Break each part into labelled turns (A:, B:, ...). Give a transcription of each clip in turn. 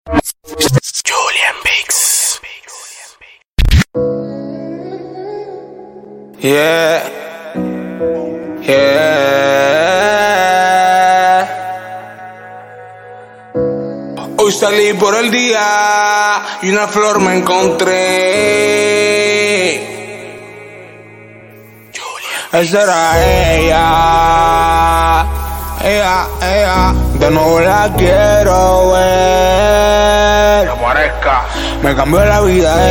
A: Julian Biggs.
B: Yeah, yeah. Hoy salí por el día y una flor me encontré. Esa era ella, de nuevo la quiero ver.
A: Que aparezca.
B: Me cambió la vida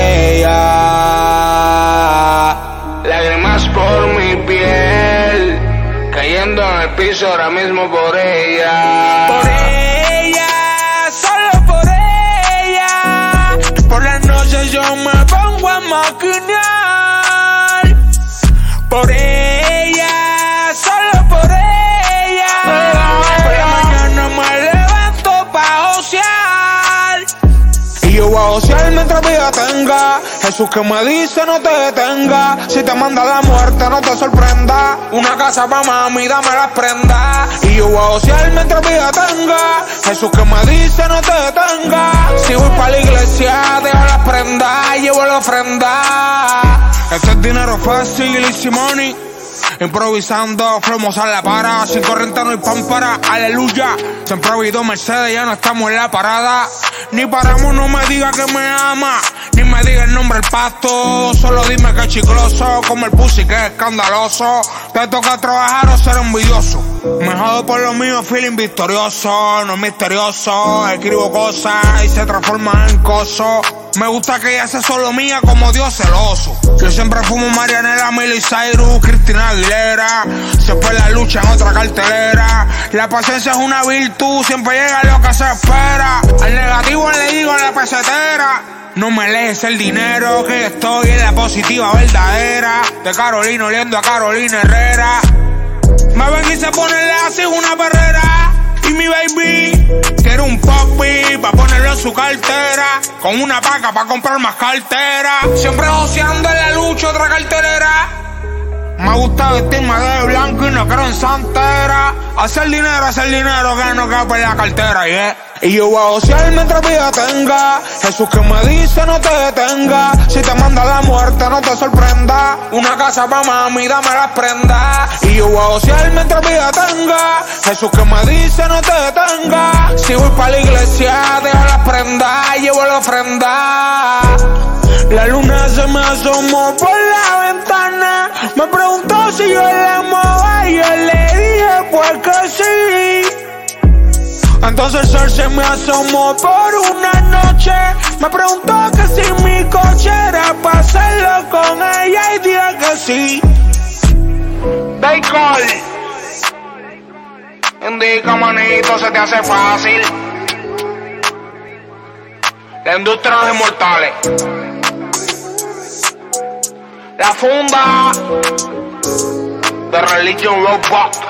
B: ella.
A: Lágrimas por mi piel, cayendo en el piso ahora mismo por ella.
B: Por ella, solo por ella. Por las noches yo me pongo a maquinar. Por ella, solo por ella. Por la mañana me levanto pa' ocear. Y yo voy a ocear mientras vida tenga. Jesús que me dice no te detenga. Si te manda la muerte no te sorprenda. Una casa pa' mami, dame las prendas. Y yo voy a ocear mientras vida tenga. Jesús que me dice no te detenga. Si voy pa' la iglesia dejo las prendas, llevo la ofrenda. Este es dinero fácil, easy money. Improvisando, flomos a la para. Sin corriente no hay pámpara, aleluya. Siempre ha habido Mercedes, ya no estamos en la parada. Ni paramos, no me diga que me ama. Ni me diga el nombre del pasto. Solo dime que es chicloso, como el pussy que es escandaloso. Te toca trabajar o ser envidioso. Me jodo por lo mío, feeling victorioso. No es misterioso, escribo cosas y se transforma en coso. Me gusta que ella sea solo mía como Dios celoso. Yo siempre fumo Marianela, Miley Cyrus, Cristina Aguilera. Se fue la lucha en otra cartelera. La paciencia es una virtud, siempre llega lo que se espera. Al negativo le digo en la pesetera. No me lees el dinero, que estoy en la positiva verdadera. De Carolina oliendo a Carolina Herrera. Me ven y se ponen así una perrera. Y mi baby quiere un popi pa' ponerlo en su cartera. Con una paca pa' comprar más cartera. Siempre joseando en la lucha otra carterera. Me gusta vestirme de blanco y no creo en santera. Hacer dinero que no cabe en la cartera, yeah. Y yo voy a josear mientras vida tenga. Jesús que me dice no te detenga. Si te manda la muerte no te sorprenda. Una casa pa' mami, dame las prendas. Y yo voy a josear mientras vida tenga. Jesús que me dice no te detenga. Si voy pa' la iglesia dejo las prendas, llevo la ofrenda. La luna se me asomó por la ventana. Me preguntó si yo la amaba y yo le dije pues que sí. Entonces el sol se me asomó por una noche. Me preguntó que si mi coche era pa' hacerlo con ella y dije que sí.
A: Day call. Indica, manito, se te hace fácil. La industria de los inmortales. La funda de Religion Robot.